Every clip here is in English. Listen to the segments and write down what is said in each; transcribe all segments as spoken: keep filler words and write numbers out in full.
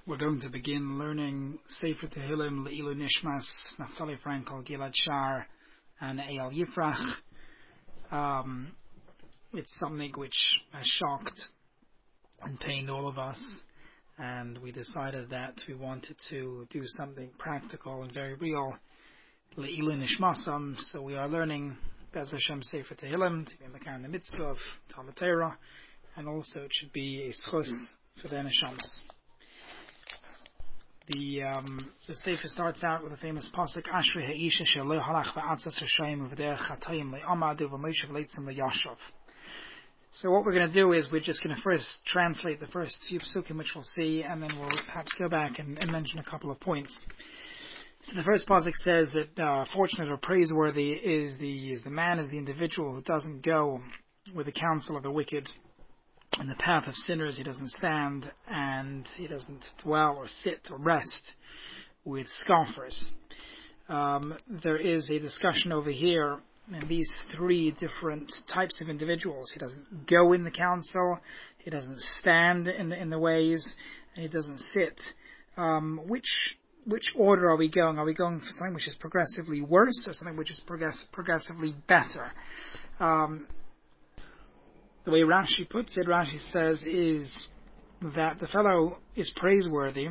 We're going to begin learning Sefer Tehillim Le'ilu Nishmas, Naftali Frankel, Gilad Shar, and Eyal Yifrach. Um, it's something which has shocked and pained all of us, and we decided that we wanted to do something practical and very real, Le'ilu Nishmasam. So we are learning Bez Hashem Sefer Tehillim to be in the kind of mitzvah of Talmud Torah, and also it should be a schus for the Neshams. The um, the Sefer starts out with a famous pasuk, Ashrei ha'isha shelo halach va'atzas r'shayim v'derech chatayim le'amadu v'moshav leitzim le'yashav. So what we're going to do is we're just going to first translate the first few psukim, which we'll see, and then we'll perhaps go back and, and mention a couple of points. So the first pasuk says that uh, fortunate or praiseworthy is the is the man, is the individual who doesn't go with the counsel of the wicked. In the path of sinners, he doesn't stand, and he doesn't dwell or sit or rest with scoffers. Um, there is a discussion over here in these three different types of individuals. He doesn't go in the counsel, he doesn't stand in the, in the ways, and he doesn't sit. Um, which which order are we going? Are we going for something which is progressively worse, or something which is progress, progressively better? Um, The way Rashi puts it, Rashi says, is that the fellow is praiseworthy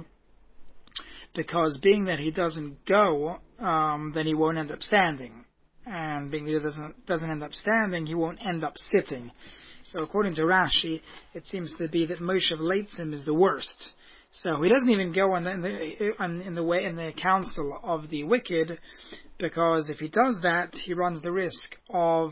because being that he doesn't go, um, then he won't end up standing. And being that he doesn't, doesn't end up standing, he won't end up sitting. So according to Rashi, it seems to be that Moshav Leitzim is the worst. So he doesn't even go in the, in the, in the way in the counsel of the wicked, because if he does that, he runs the risk of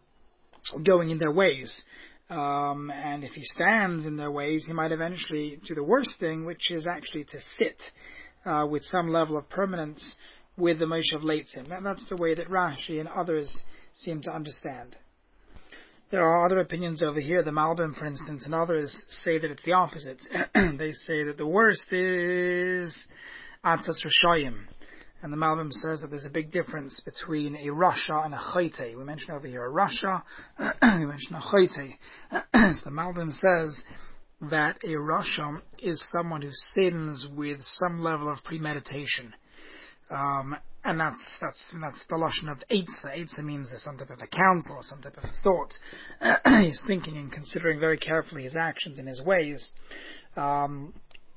going in their ways. Um, and if he stands in their ways, he might eventually do the worst thing, which is actually to sit uh, with some level of permanence with the Moshav Leitzim. And that's the way that Rashi and others seem to understand. There are other opinions over here. The Malbim, for instance, and others say that it's the opposite. They say that the worst is Atzas Rishayim. And the Malbim says that there's a big difference between a Rasha and a Chayte. We mentioned over here a Rasha, we mentioned a Chayte. So the Malbim says that a Rasha is someone who sins with some level of premeditation. Um, and that's that's that's the lashon of Eitzah. Eitzah means there's some type of a counsel or some type of thought. He's thinking and considering very carefully his actions and his ways. Um,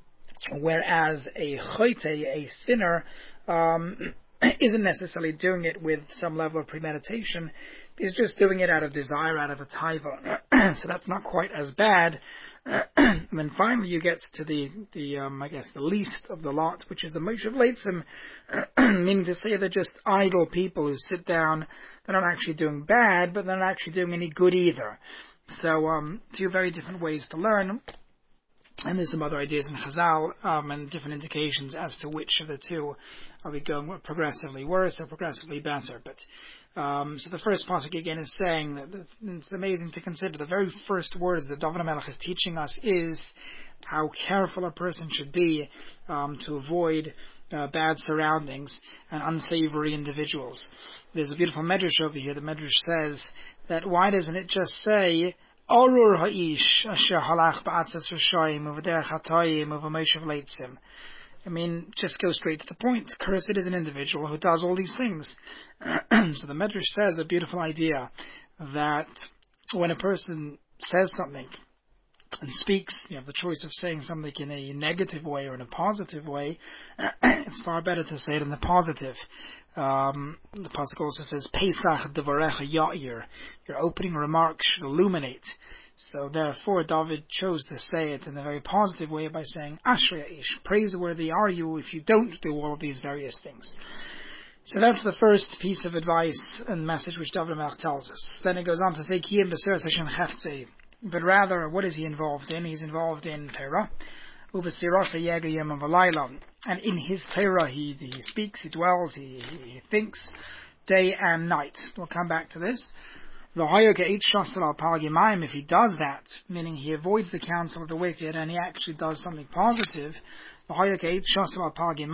whereas a Chayte, a sinner, Um, isn't necessarily doing it with some level of premeditation. He's just doing it out of desire, out of a taiva. So that's not quite as bad. And then finally you get to the, the um, I guess, the least of the lot, which is the Moshav Leitzim, meaning to say they're just idle people who sit down. They're not actually doing bad, but they're not actually doing any good either. So um, two very different ways to learn. And there's some other ideas in Chazal um, and different indications as to which of the two are we going progressively worse or progressively better. But um, so the first pasuk again is saying that the, it's amazing to consider the very first words that David HaMelech is teaching us is how careful a person should be um, to avoid uh, bad surroundings and unsavory individuals. There's a beautiful medrash over here. The medrash says that why doesn't it just say Arur ha'ish asher halach ba'atzas r'shayim u'v'derech hatayim u'v'moshav leitzim. I mean, just go straight to the point. Cursed is an individual who does all these things. So the Medrash says a beautiful idea that when a person says something and speaks, you have the choice of saying something in a negative way or in a positive way. It's far better to say it in the positive. Um, the pasuk also says, Pesach devarecha ya'ir. Your opening remarks should illuminate. So therefore, David chose to say it in a very positive way by saying, Ashrei ish, praiseworthy are you if you don't do all of these various things. So that's the first piece of advice and message which David HaMelech tells us. Then it goes on to say, Kiyim b'seres Hashem cheftzei. But rather, what is he involved in? He's involved in Torah. And in his Torah, he, he speaks, he dwells, he, he thinks, day and night. We'll come back to this. If he does that, meaning he avoids the counsel of the wicked and he actually does something positive,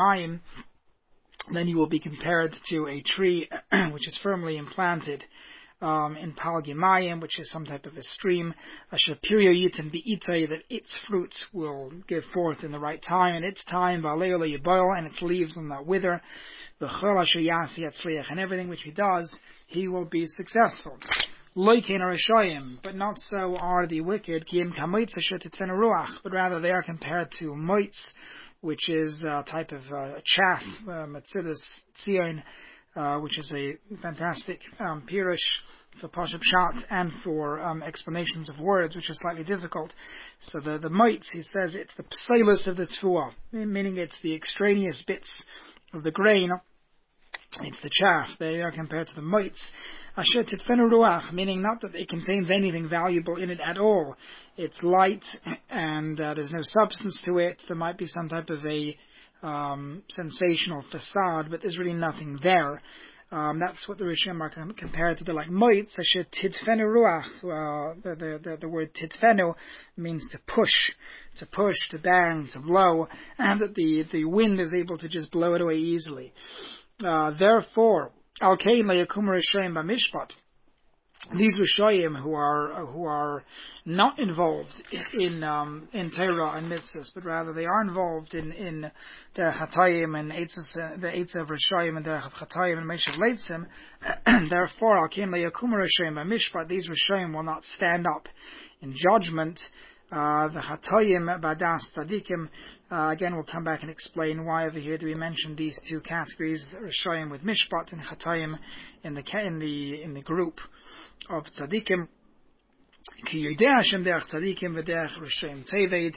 then he will be compared to a tree which is firmly implanted um, in Palgimayim, which is some type of a stream, Asher Pirio Yitim Be'itay, that its fruits will give forth in the right time, and its time, Va'aleola Yiboil, and its leaves will not wither, V'chol Asher Yasi Yatzliach, and everything which he does, he will be successful. Loikein Arishayim, but not so are the wicked, Kiim Kamoitz Asher Titfen Ruach, but rather they are compared to moitz, which is a type of uh, chaff, Metzidas Tzion, Uh, which is a fantastic um, pirush for Pashup Shat and for um, explanations of words, which is slightly difficult. So the the mites, he says, it's the psalus of the tfuah, meaning it's the extraneous bits of the grain. It's the chaff. They are compared to the mites. Asher titfenu ruach, meaning not that it contains anything valuable in it at all. It's light and uh, there's no substance to it. There might be some type of a Um, sensational facade, but there's really nothing there. Um, that's what the Rishon are compared to. They're like moitz, asher tidfenu ruach. Uh, the, the, the, the word tidfenu means to push, to push, to bang, to blow, and that the, the wind is able to just blow it away easily. Uh, therefore, al kein leyakum Rishayim b'mishpat. These Rishoyim who are who are not involved in um, in Torah and mitzvahs, but rather they are involved in in the Chatayim and the Eitzah of Rishoyim and the Chatayim and Meshav Leitzim. Therefore, al kein leyakum Rishoyim b'mishpat. These Rishoyim will not stand up in judgment. Uh, the Chatayim badas tzadikim. Uh, again, we'll come back and explain why over here do we mention these two categories: Rishoyim with mishpat and Chatayim in the in the in the group of tzadikim. Ki yodei Hashem derech tzadikim v'derech Rishoyim teved.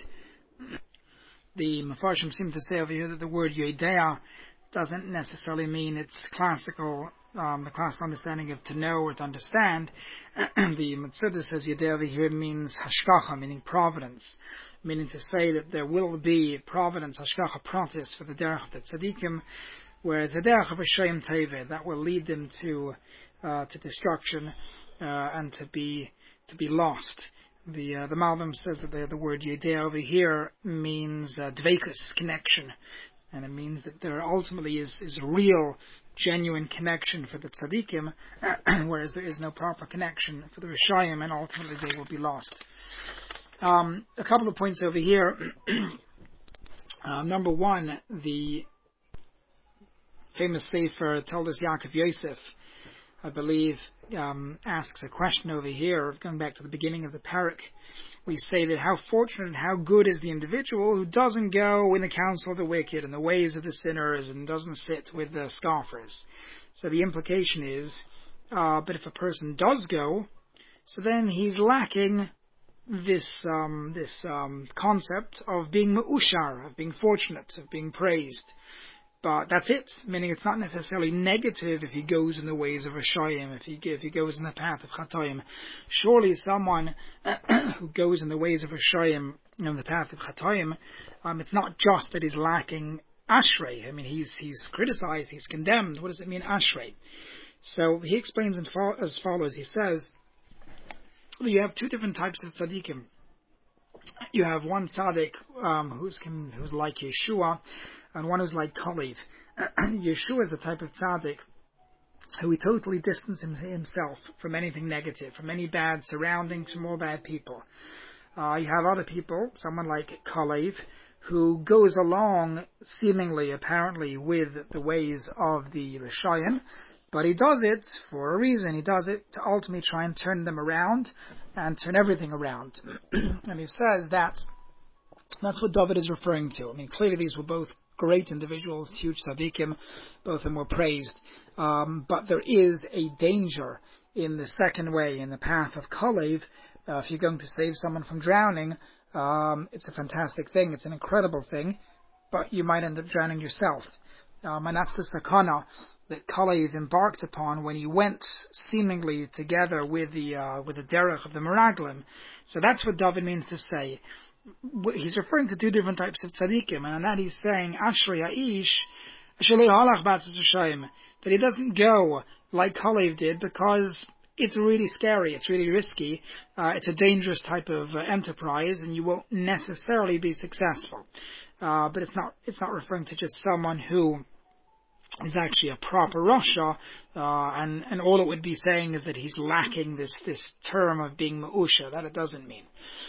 The Mefarshim seem to say over here that the word yodea doesn't necessarily mean its classical, um, the classical understanding of to know or to understand. The Metzudah says yodea over here means hashkacha, meaning providence, meaning to say that there will be providence, hashkacha pratis, for the derech of the tzadikim, whereas the derech of Rishoyim teved, that will lead them to uh, to destruction uh, and to be to be lost. The uh, the Malbim says that the, the word yodea over here means uh, dveikus, connection, and it means that there ultimately is, is a real, genuine connection for the tzaddikim, whereas there is no proper connection for the Rishayim, and ultimately they will be lost. Um, a couple of points over here. uh, number one, the famous Sefer Toldos Yaakov Yosef, I believe, um, asks a question over here, going back to the beginning of the parak. We say that how fortunate and how good is the individual who doesn't go in the counsel of the wicked and the ways of the sinners and doesn't sit with the scoffers. So the implication is, uh, but if a person does go, so then he's lacking this um, this um, concept of being ma'ushar, of being fortunate, of being praised. But that's it, meaning it's not necessarily negative if he goes in the ways of Rishayim, if he, if he goes in the path of Chatayim. Surely someone who goes in the ways of Rishayim, in the path of Chatayim, um, it's not just that he's lacking Ashrei. I mean, he's he's criticized, he's condemned. What does it mean, Ashrei? So he explains in fo- as follows. He says, you have two different types of tzaddikim. You have one tzaddik um, who's, who's like Yeshua, and one who's like Kalev. Yeshua is the type of tzaddik who he totally distances himself from anything negative, from any bad surroundings, from all bad people. Uh, you have other people, someone like Kalev, who goes along seemingly, apparently, with the ways of the Rishayim, but he does it for a reason. He does it to ultimately try and turn them around and turn everything around. And he says that that's what David is referring to. I mean, clearly these were both great individuals, huge tzaddikim, both of them were praised. Um, but there is a danger in the second way, in the path of Kalev. Uh, if you're going to save someone from drowning, um, it's a fantastic thing, it's an incredible thing, but you might end up drowning yourself. Um, and that's the sakana that Kalev embarked upon when he went seemingly together with the uh, with the derech of the Meraglim. So that's what David means to say. He's referring to two different types of tzaddikim, and that he's saying, Ashrei Aish, that he doesn't go like Kalev did because it's really scary, it's really risky, uh, it's a dangerous type of uh, enterprise, and you won't necessarily be successful. Uh, but it's not it's not referring to just someone who is actually a proper Rasha, uh, and, and all it would be saying is that he's lacking this, this term of being Ma'usha. That it doesn't mean.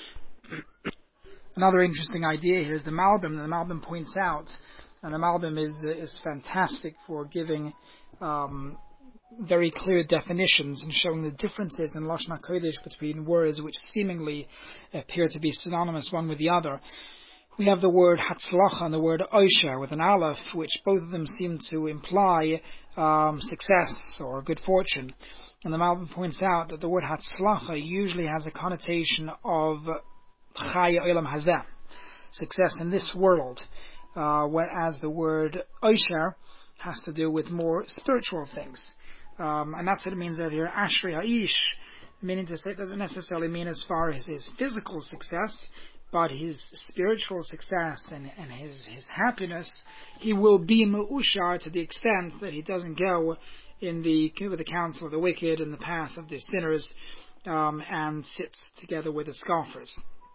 Another interesting idea here is the Malbim. The Malbim points out, and the Malbim is is fantastic for giving um, very clear definitions and showing the differences in Lashon HaKodesh between words which seemingly appear to be synonymous one with the other. We have the word Hatzlacha and the word Oisher with an Aleph, which both of them seem to imply um, success or good fortune. And the Malbim points out that the word Hatzlacha usually has a connotation of Chaya Olam Hazeh, success in this world, uh, whereas the word Oisher has to do with more spiritual things. Um, and that's what it means over here, Ashrei Ha'ish, meaning to say it doesn't necessarily mean as far as his physical success, but his spiritual success and, and his, his happiness. He will be Mu'ushar to the extent that he doesn't go in the, with the counsel of the wicked and the path of the sinners, um, and sits together with the scoffers.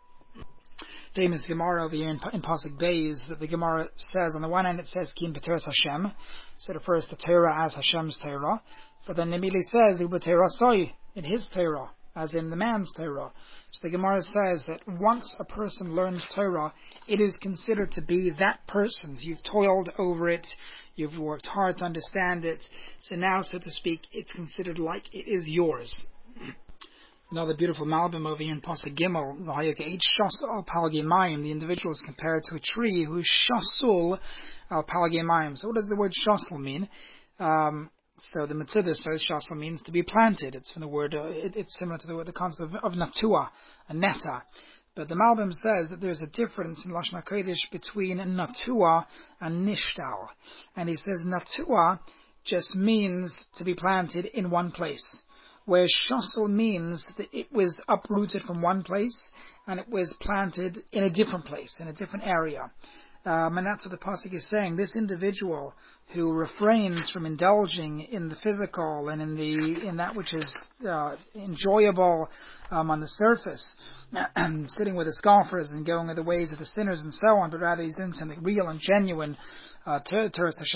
Famous Gemara over here in, in Pasuk Beis, that the Gemara says, on the one hand it says Kim B'Teras Hashem, so it refers to Torah as Hashem's Torah, but then immediately says Hu B'Teras Soy, in his Torah, as in the man's Torah. So the Gemara says that once a person learns Torah, it is considered to be that person's. You've toiled over it, you've worked hard to understand it, so now, so to speak, it's considered like it is yours. Another beautiful Malbim over here in Pasuk Gimel, al palgei mayim. The individual is compared to a tree who is shasul al palgei mayim. So what does the word shasul mean? Um, so the Metzudah says shasul means to be planted. It's in the word. Uh, it, it's similar to the word, the concept of, of natua, a neta. But the Malbim says that there's a difference in Lashon HaKodesh between natua and nishtal. And he says natua just means to be planted in one place, where shasul means that it was uprooted from one place and it was planted in a different place, in a different area. Um, and that's what the Pasuk is saying. This individual who refrains from indulging in the physical and in the in that which is uh, enjoyable um, on the surface, sitting with the scoffers and going the ways of the sinners and so on, but rather he's doing something real and genuine. Uh, in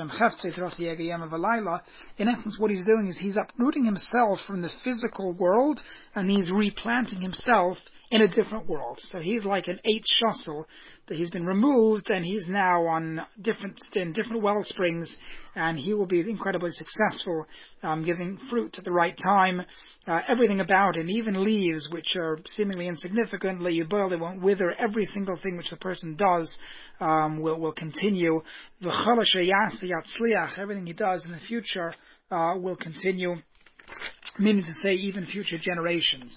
essence, what he's doing is he's uprooting himself from the physical world and he's replanting himself in a different world. So he's like an eighth shasul that he's been removed and he's now on different in different well springs, and he will be incredibly successful, um, giving fruit at the right time. Uh, everything about him, even leaves which are seemingly insignificant, you boil, they won't wither. Every single thing which the person does um, will will continue. Everything he does in the future uh, will continue, meaning to say even future generations.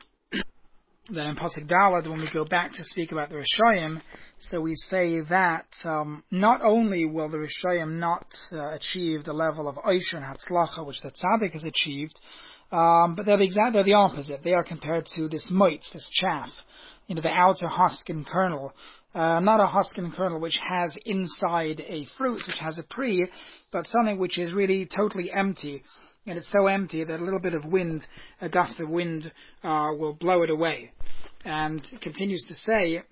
Then in Pasuk Dalad, when we go back to speak about the Rishayim, so we say that um, not only will the Rishayim not uh, achieve the level of Oisher and Hatzlacha, which the Tzaddik has achieved, um, but they're the, exact, they're the opposite. They are compared to this moitz, this chaff, you know, the outer husk and kernel. Uh, not a husk and kernel which has inside a fruit, which has a pri, but something which is really totally empty. And it's so empty that a little bit of wind, a gust of wind, uh, will blow it away. And it continues to say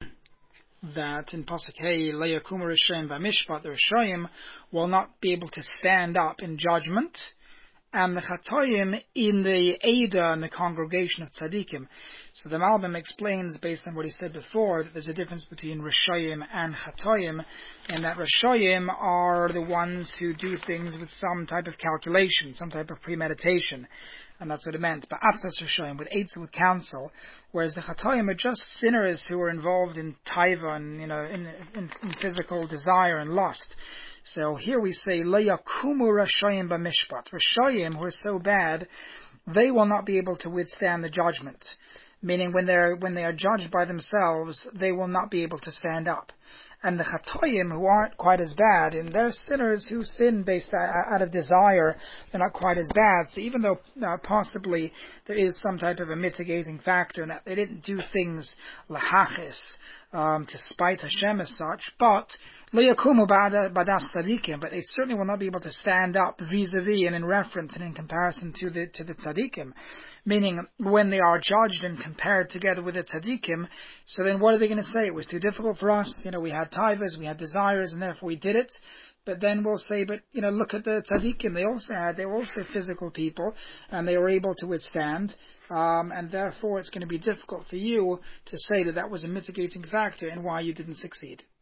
that in Pasuk Hey, Le'yakumu Rishayim v'mishpat, the Rishayim will not be able to stand up in judgment, and the Chatoyim in the Eidah and the congregation of Tzadikim. So the Malbim explains, based on what he said before, that there's a difference between Rishayim and Chatoyim, and that Rishayim are the ones who do things with some type of calculation, some type of premeditation. And that's what it meant. But Atzas Rishayim, with eitzah, with counsel, whereas the Chatoyim are just sinners who are involved in taiva and, you know, in, in, in physical desire and lust. So here we say, Le'yakumu Rashayim b'mishpat. Rashayim, who are so bad, they will not be able to withstand the judgment. Meaning when they're, when they are judged by themselves, they will not be able to stand up. And the Chatoyim, who aren't quite as bad, and they're sinners who sin based out of desire, they're not quite as bad. So even though uh, possibly there is some type of a mitigating factor, and that they didn't do things lahachis, um, to spite Hashem as such, but Le'yakumu badas tzadikim, but they certainly will not be able to stand up vis-a-vis and in reference and in comparison to the to the tzadikim. Meaning, when they are judged and compared together with the tzadikim, so then what are they going to say? It was too difficult for us. You know, we had taivas, we had desires, and therefore we did it. But then we'll say, but, you know, look at the tzaddikim. They also had, they were also physical people, and they were able to withstand. Um, and therefore, it's going to be difficult for you to say that that was a mitigating factor in why you didn't succeed.